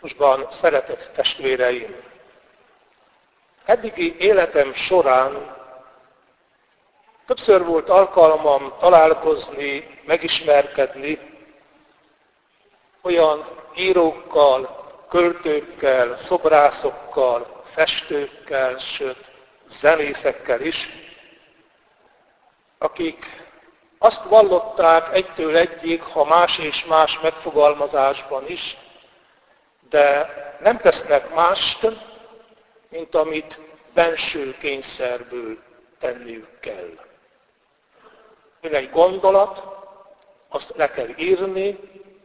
Krisztusban szeretett testvéreim! Eddigi életem során többször volt alkalmam találkozni, megismerkedni olyan írókkal, költőkkel, szobrászokkal, festőkkel, sőt zenészekkel is, akik azt vallották egytől egyig, ha más és más megfogalmazásban is, de nem tesznek mást, mint amit benső kényszerből tenniük kell. Jön egy gondolat, azt le kell írni,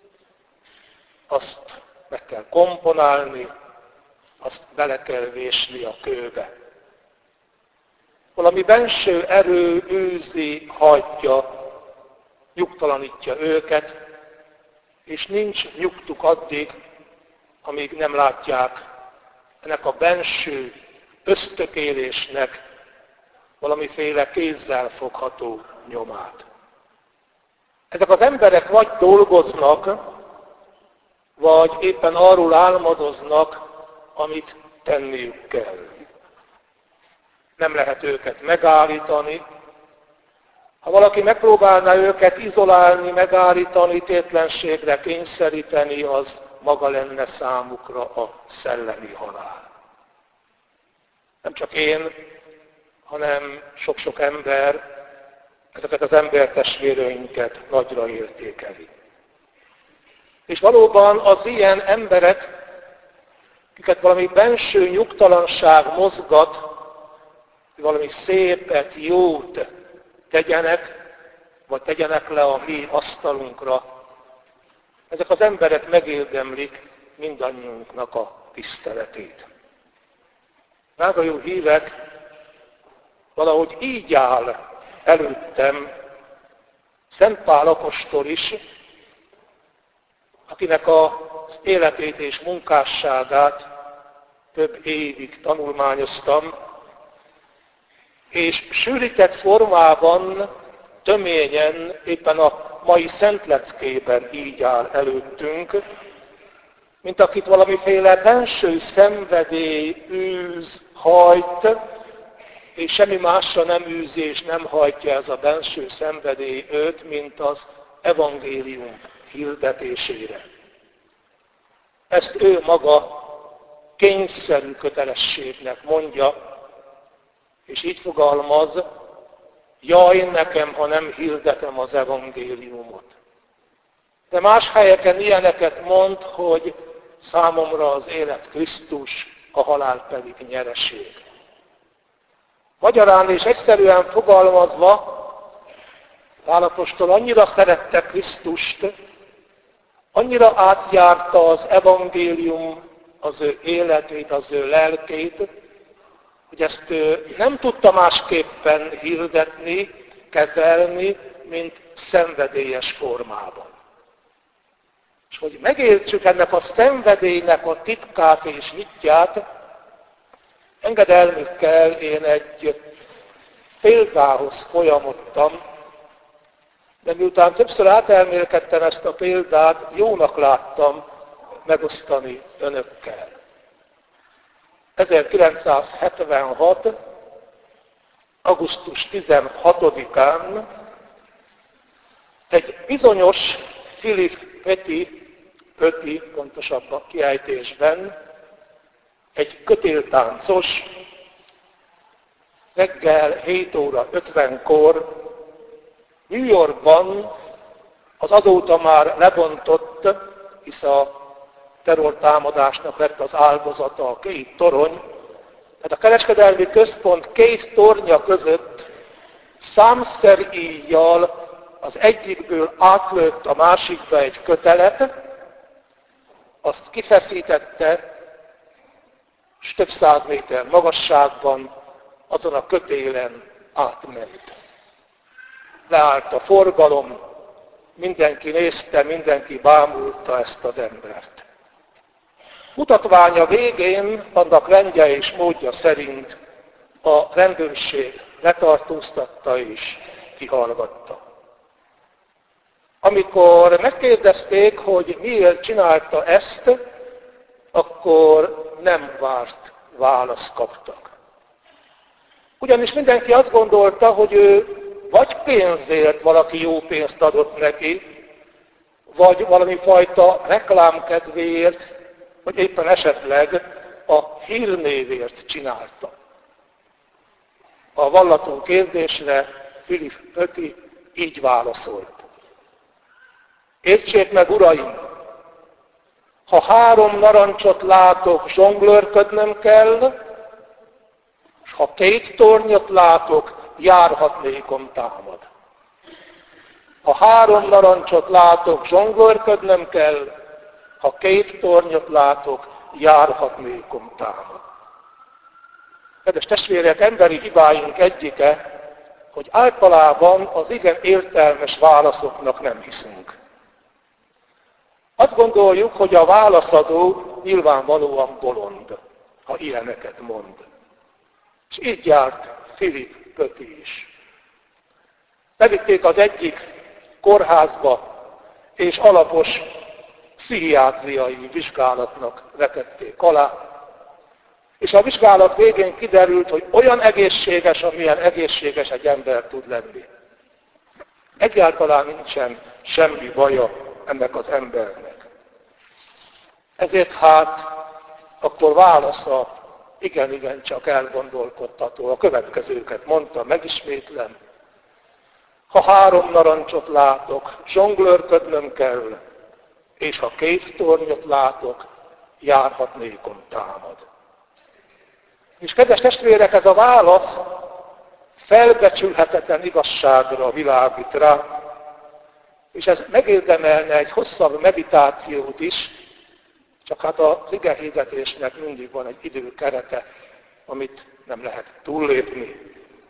azt meg kell komponálni, azt bele kell vésni a kőbe. Valami benső erő űzi, hagyja, nyugtalanítja őket, és nincs nyugtuk addig, amíg nem látják ennek a benső ösztökélésnek valamiféle kézzel fogható nyomát. Ezek az emberek vagy dolgoznak, vagy éppen arról álmodoznak, amit tenniük kell. Nem lehet őket megállítani. Ha valaki megpróbálná őket izolálni, megállítani, tétlenségre kényszeríteni, az maga lenne számukra a szellemi halál. Nem csak én, hanem sok-sok ember ezeket az embertestvéreinket nagyra értékeli. És valóban az ilyen emberek, akiket valami benső nyugtalanság mozgat, hogy valami szépet, jót tegyenek, vagy tegyenek le a mi asztalunkra, ezek az emberek megérdemlik mindannyiunknak a tiszteletét. Drága jó hívek, valahogy így áll előttem Szent Pál apostol is, akinek az életét és munkásságát több évig tanulmányoztam, és sűrített formában, töményen, éppen a mai szentleckében így áll előttünk, mint akit valamiféle benső szenvedély űz, hajt, és semmi másra nem űzi és nem hajtja ez a benső szenvedély őt, mint az evangélium hirdetésére. Ezt ő maga kényszerű kötelességnek mondja, és így fogalmaz, jaj nekem, ha nem hirdetem az evangéliumot. De más helyeken ilyeneket mond, hogy számomra az élet Krisztus, a halál pedig nyereség. Magyarán és egyszerűen fogalmazva, Pál apostol annyira szerette Krisztust, annyira átjárta az evangélium az ő életét, az ő lelkét, hogy ezt ő nem tudta másképpen hirdetni, kezelni, mint szenvedélyes formában. És hogy megértsük ennek a szenvedélynek a titkát és nyitját, engedelmükkel én egy példához folyamodtam, de miután többször átelmélkedtem ezt a példát, jónak láttam megosztani önökkel. 1976. augusztus 16-án egy bizonyos Philip Pötti, pontosabb a kiejtésben, egy kötéltáncos reggel 7 óra 50-kor New Yorkban az azóta már lebontott, hisz a terrortámadásnak lett az áldozata a két torony, tehát a kereskedelmi központ két tornya között számszeríjjal az egyikből átlőtt a másikba egy kötelet, azt kifeszítette, és több száz méter magasságban azon a kötélen átment. Leállt a forgalom, mindenki nézte, mindenki bámulta ezt az embert. Mutatványa végén, annak rendje és módja szerint a rendőrség letartóztatta és kihallgatta. Amikor megkérdezték, hogy miért csinálta ezt, akkor nem várt választ kaptak. Ugyanis mindenki azt gondolta, hogy ő vagy pénzért valaki jó pénzt adott neki, vagy valami fajta reklámkedvéért, vagy éppen esetleg a hírnévért csinálta. A vallató kérdésre Filip Pötti így válaszolt. Értsék meg, uraim, ha 3 narancsot látok, zsonglőrködnöm kell, és ha 2 tornyot látok, járhatnékom támad. Ha 3 narancsot látok, zsonglőrködnöm kell, ha 2 tornyot látok, járhatnékom támad. Kedves testvérek, emberi hibáink egyike, hogy általában az igen értelmes válaszoknak nem hiszünk. Azt gondoljuk, hogy a válaszadó nyilvánvalóan bolond, ha ilyeneket mond. És így járt Filip Pötti is. Bevitték az egyik kórházba, és alapos pszichiátriai vizsgálatnak vetették alá. És a vizsgálat végén kiderült, hogy olyan egészséges, amilyen egészséges egy ember tud lenni. Egyáltalán nincsen semmi baja ennek az embernek. Ezért hát akkor válasza igen, csak elgondolkodtató. A következőket mondta, megismétlem. Ha 3 narancsot látok, zsonglőrködnöm kell, és ha 2 tornyot látok, járhatnékom támad. És kedves testvérek, ez a válasz felbecsülhetetlen igazságra világít rá, és ez megérdemelne egy hosszabb meditációt is, csak hát az igehirdetésnek mindig van egy időkerete, amit nem lehet túllépni.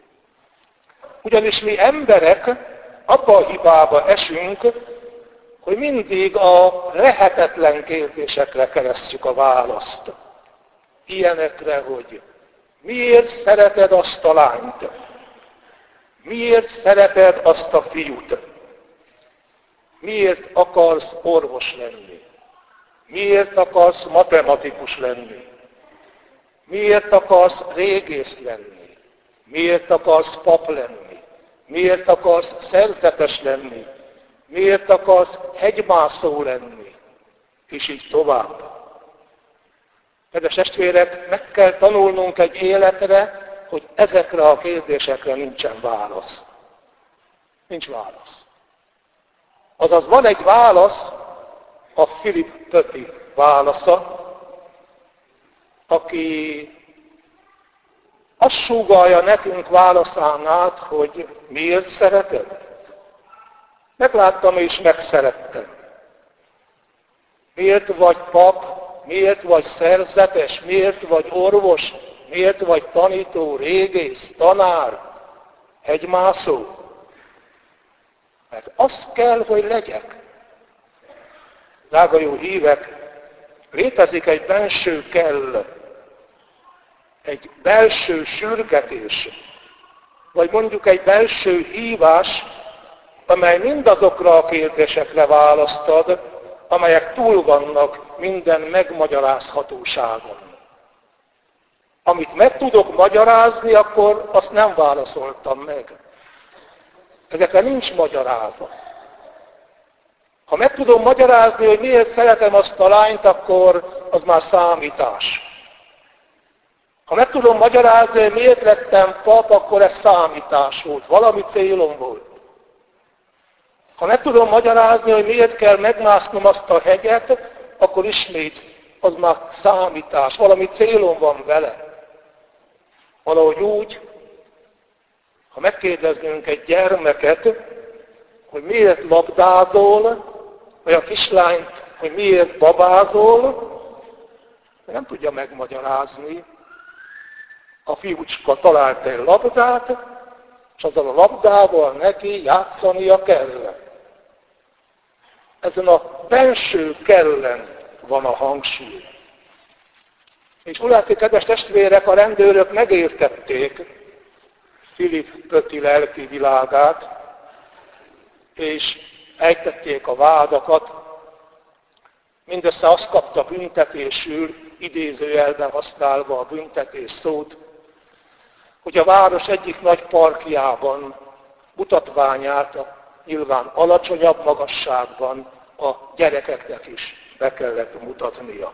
Ugyanis mi emberek abba a hibába esünk, hogy mindig a lehetetlen kérdésekre keresztjük a választ. Ilyenekre, hogy miért szereted azt a lányt? Miért szereted azt a fiút? Miért akarsz orvos lenni? Miért akarsz matematikus lenni? Miért akarsz régész lenni? Miért akarsz pap lenni? Miért akarsz szerzetes lenni? Miért akarsz hegymászó lenni? És így tovább. Kedves testvérek, meg kell tanulnunk egy életre, hogy ezekre a kérdésekre nincsen válasz. Nincs válasz. Azaz van egy válasz, a Filip Pötti válasza, aki azt súgalja nekünk válaszán át, hogy miért szereted? Megláttam és megszerettem. Miért vagy pap, miért vagy szerzetes, miért vagy orvos, miért vagy tanító, régész, tanár, hegymászó? Mert az kell, hogy legyek. Drága jó hívek, létezik egy belső kell, egy belső sürgetés, vagy mondjuk egy belső hívás, amely mindazokra a kérdésekre választ ad, amelyek túl vannak minden megmagyarázhatóságon. Amit meg tudok magyarázni, akkor azt nem válaszoltam meg. Ezekre nincs magyarázat. Ha meg tudom magyarázni, hogy miért szeretem azt a lányt, akkor az már számítás. Ha meg tudom magyarázni, hogy miért lettem pap, akkor ez számítás volt. Valami célom volt. Ha meg tudom magyarázni, hogy miért kell megmásznom azt a hegyet, akkor ismét az már számítás. Valami célom van vele. Valahogy úgy, ha megkérdeznünk egy gyermeket, hogy miért labdázol, vagy a kislányt, hogy miért babázol, nem tudja megmagyarázni. A fiúcska talált egy labdát, és azzal a labdával neki játszania kell. Ezen a belső kellen van a hangsúly. És úgy látszik, kedves testvérek, a rendőrök megértették Filip Pötti lelki világát, és ejtették a vádakat, mindössze azt kapta büntetésül, idézőjelben használva a büntetés szót, hogy a város egyik nagy parkjában mutatványát nyilván alacsonyabb magasságban a gyerekeknek is be kellett mutatnia.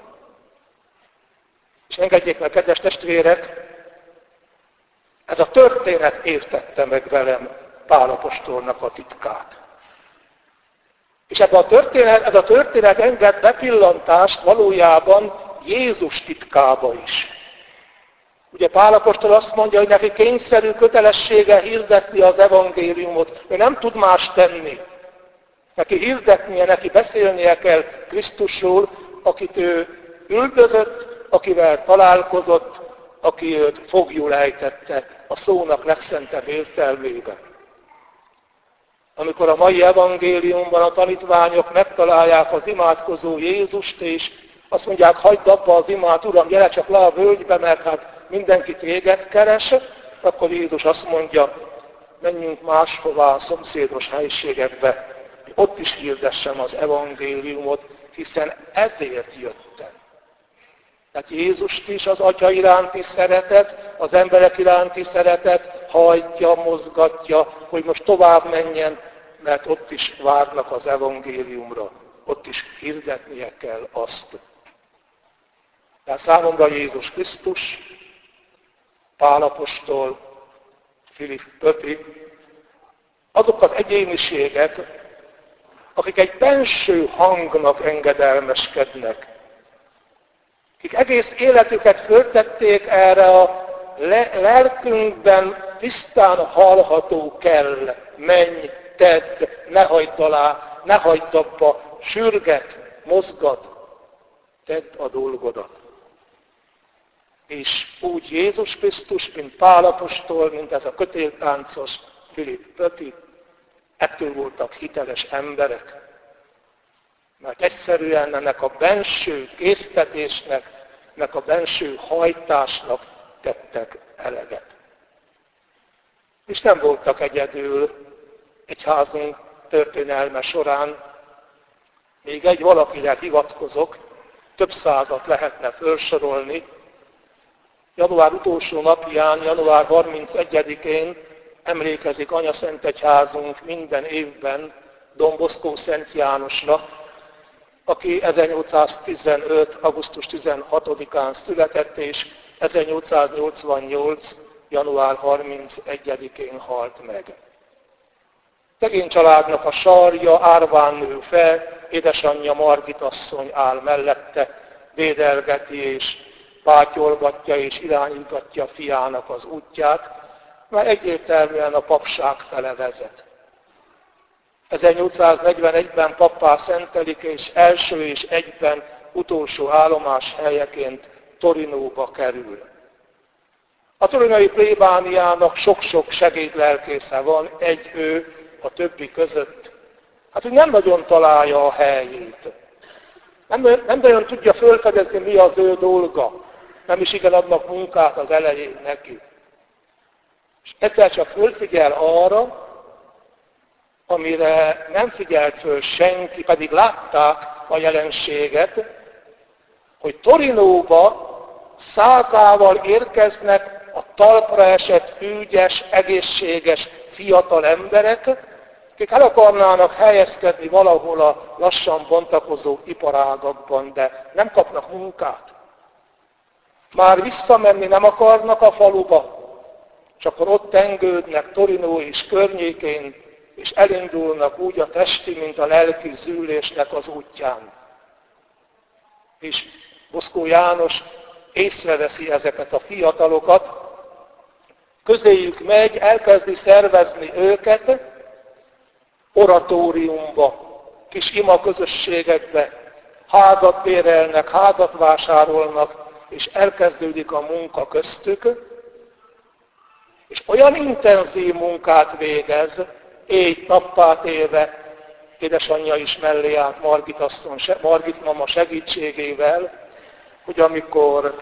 És engedjék meg, kedves testvérek, ez a történet értette meg velem Pál apostolnak a titkát. És ez a történet enged bepillantást valójában Jézus titkába is. Ugye Pál apostol azt mondja, hogy neki kényszerű kötelessége hirdetni az evangéliumot. Ő nem tud más tenni. Neki hirdetnie, neki beszélnie kell Krisztusról, akit ő üldözött, akivel találkozott, aki őt foglyul ejtette a szónak legszentebb értelmében. Amikor a mai evangéliumban a tanítványok megtalálják az imádkozó Jézust, és azt mondják, hagyd abba az imát, Uram, gyere csak le a völgybe, mert hát mindenki téged keres, akkor Jézus azt mondja, menjünk máshová a szomszédos helyiségekbe, hogy ott is hirdessem az evangéliumot, hiszen ezért jöttem. Tehát Jézust is az Atya iránti szeretet, az emberek iránti szeretet hajtja, mozgatja, hogy most tovább menjen, mert ott is várnak az evangéliumra, ott is hirdetnie kell azt. Tehát számomra Jézus Krisztus, Pál apostol, Filip Pöpi, azok az egyéniségek, akik egy benső hangnak engedelmeskednek, akik egész életüket föltették erre a lelkünkben tisztán hallható kell, menj, tedd, ne hagyd alá, ne hagyd abba, sürget, mozgat, tedd a dolgodat. És úgy Jézus Krisztus, mint Pál apostol, mint ez a kötéltáncos Filip Pöpi, ettől voltak hiteles emberek. Mert egyszerűen ennek a benső késztetésnek, ennek a benső hajtásnak tettek eleget. És nem voltak egyedül egyházunk történelme során. Még egy valakire hivatkozok, több százat lehetne felsorolni. Január utolsó napján, január 31-én emlékezik Anyaszentegyházunk minden évben Don Bosco Szent Jánosnak, aki 1815. augusztus 16-án született, és 1888. január 31-én halt meg. Szegény családnak a sarja, árván nő fel, édesanyja Margit asszony áll mellette, védelgeti és pátyolgatja és irányítgatja fiának az útját, mert egyértelműen a papság fele vezet. 1841-ben pappá szentelik, és első és egyben utolsó állomás helyeként Torinóba kerül. A torinói plébániának sok-sok segédlelkésze van, egy ő a többi között. Hát úgy nem nagyon találja a helyét. Nem nagyon tudja felfedezni, mi az ő dolga. Nem is igen adnak munkát az elején neki. És egyszer csak fölfigyel arra, amire nem figyelt föl senki, pedig látták a jelenséget, hogy Torinóba százával érkeznek a talpra esett, ügyes, egészséges, fiatal emberek, akik el akarnának helyezkedni valahol a lassan bontakozó iparágakban, de nem kapnak munkát. Már visszamenni nem akarnak a faluba, és akkor ott tengődnek Torinó és környékén, és elindulnak úgy a testi, mint a lelki zűlésnek az útján. És Bosco János észreveszi ezeket a fiatalokat, közéjük megy, elkezdi szervezni őket oratóriumba, kis ima közösségekbe, házat bérelnek, házat vásárolnak, és elkezdődik a munka köztük, és olyan intenzív munkát végez, éjt-nappát élve, édesanyja is mellé állt Margit mama segítségével, hogy amikor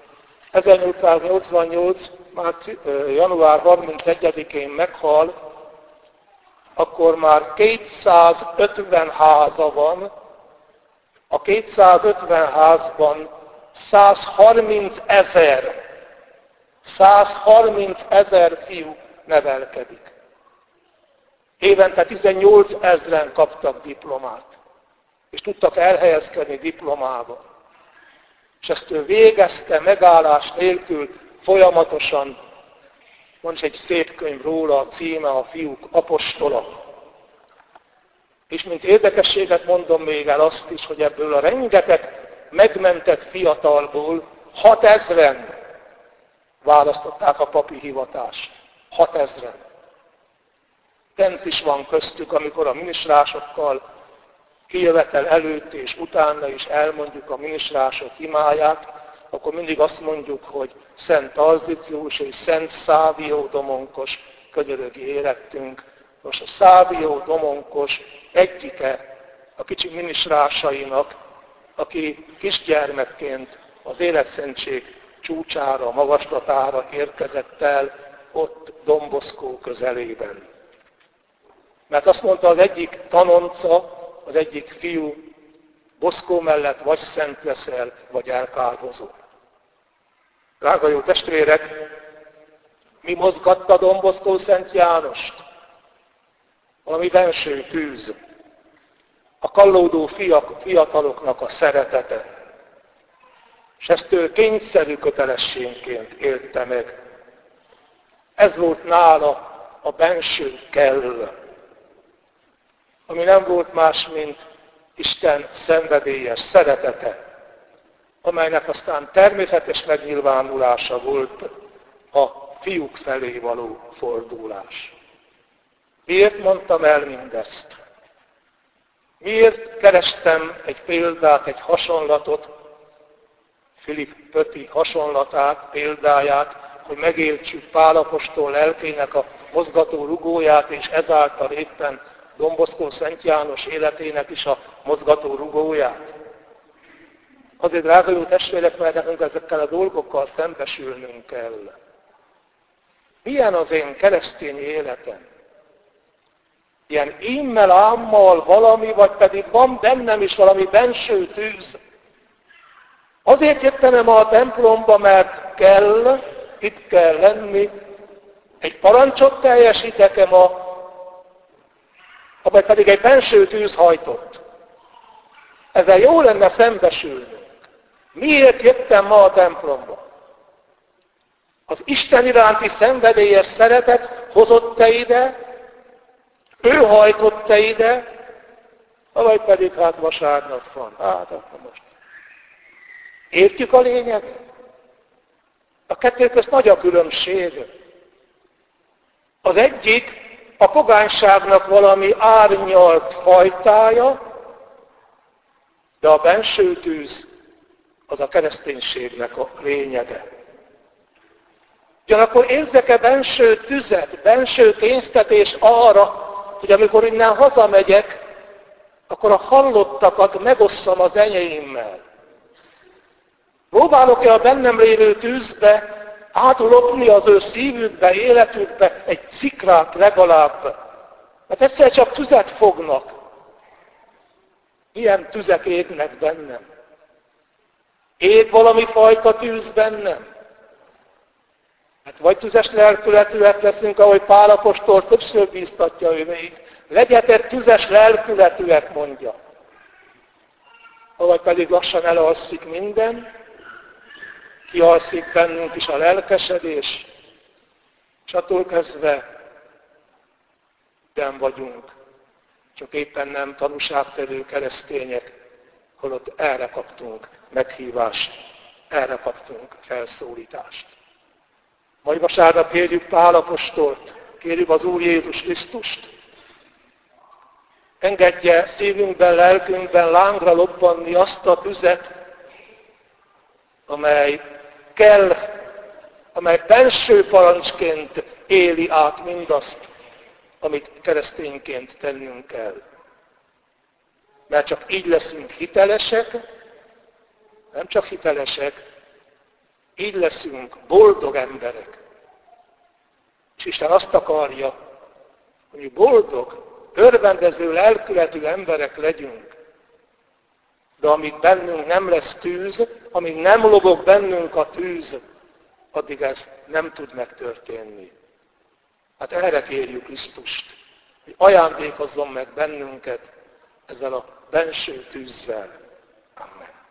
1888. január 31-én meghal, akkor már 250 háza van, A 250 házban 130 000 fiú nevelkedik. Évente 18 000 kaptak diplomát, és tudtak elhelyezkedni diplomával. És ezt ő végezte megállás nélkül, folyamatosan. Van is egy szép könyv róla, a címe a Fiúk apostola. És mint érdekességet mondom még el azt is, hogy ebből a rengeteg megmentett fiatalból 6000-en választották a papi hivatást. 6000-en. Bent is van köztük, amikor a minisztrásokkal kijövetel előtt és utána is elmondjuk a minisztrások imáját, akkor mindig azt mondjuk, hogy Szent Tarzicius és Szent Szávió Domonkos könyörögi érettünk. Most a Szávió Domonkos egyike a kicsi minisztrásainak, aki kisgyermekként az életszentség csúcsára, magaslatára érkezett el ott Don Bosco közelében. Mert azt mondta az egyik tanonca, az egyik fiú, Bosco mellett vagy szent leszel, vagy elkárhozol. Drága jó testvérek, mi mozgatta Don Bosco Szent Jánost? Valami benső tűz. A kallódó fiataloknak a szeretete. És ezt ő kényszerű kötelességként élte meg. Ez volt nála a benső kell, ami nem volt más, mint Isten szenvedélyes szeretete, amelynek aztán természetes megnyilvánulása volt a fiúk felé való fordulás. Miért mondtam el mindezt? Miért kerestem egy példát, egy hasonlatot, Philippe Petit hasonlatát, példáját, hogy megértsük Pál apostol lelkének a mozgató rugóját, és ezáltal éppen Don Bosco Szent János életének is a mozgató rugóját? Azért, drága jó testvérek, mert nekünk ezekkel a dolgokkal szembesülnünk kell. Milyen az én keresztény életem? Ilyen ímmel, ámmal valami, vagy pedig van bennem is valami benső tűz. Azért jöttem a templomba, mert kell, itt kell lenni, egy parancsot teljesítek-e ma, vagy pedig egy benső tűz hajtott. Ezzel jó lenne szembesülnünk. Miért jöttem ma a templomba? Az Isten iránti szenvedélyes szeretet hozott-e ide, ő hajtott-e ide, vagy pedig hát vasárnap van. Hát akkor most. Értjük a lényeget? A kettő közt nagy a különbség. Az egyik a pogányságnak valami árnyalt fajtája, de a benső tűz az a kereszténységnek a lényege. Ugyanakkor érzek-e benső tüzet, benső késztetés arra, hogy amikor innen hazamegyek, akkor a hallottakat megosszam az enyéimmel. Próbálok-e a bennem lévő tűzbe átulopni az ő szívükbe, életükbe egy szikrát legalább? Mert egyszer csak tüzet fognak. Milyen tüzek égnek bennem? Ég valami fajta tűz bennem? Hát vagy tüzes lelkületűek leszünk, ahogy Pál apostol többször bíztatja ő még. Legyetek tüzes lelkületűek, mondja. Vagy pedig lassan elalszik minden, kialszik bennünk is a lelkesedés, és attól kezdve nem vagyunk, csak éppen nem tanúságtevő keresztények, holott erre kaptunk meghívást, erre kaptunk felszólítást. Majd vasárnap kérjük Pál apostolt, kérjük az Úr Jézus Krisztust, engedje szívünkben, lelkünkben lángra lobbanni azt a tüzet, amely kell, amely benső parancsként éli át mindazt, amit keresztényként tennünk kell. Mert csak így leszünk hitelesek, nem csak hitelesek, így leszünk boldog emberek. És Isten azt akarja, hogy boldog, örvendező lelkületű emberek legyünk. De amíg bennünk nem lesz tűz, amíg nem lobog bennünk a tűz, addig ez nem tud megtörténni. Hát erre kérjük Krisztust, hogy ajándékozzon meg bennünket ezzel a benső tűzzel. Amen.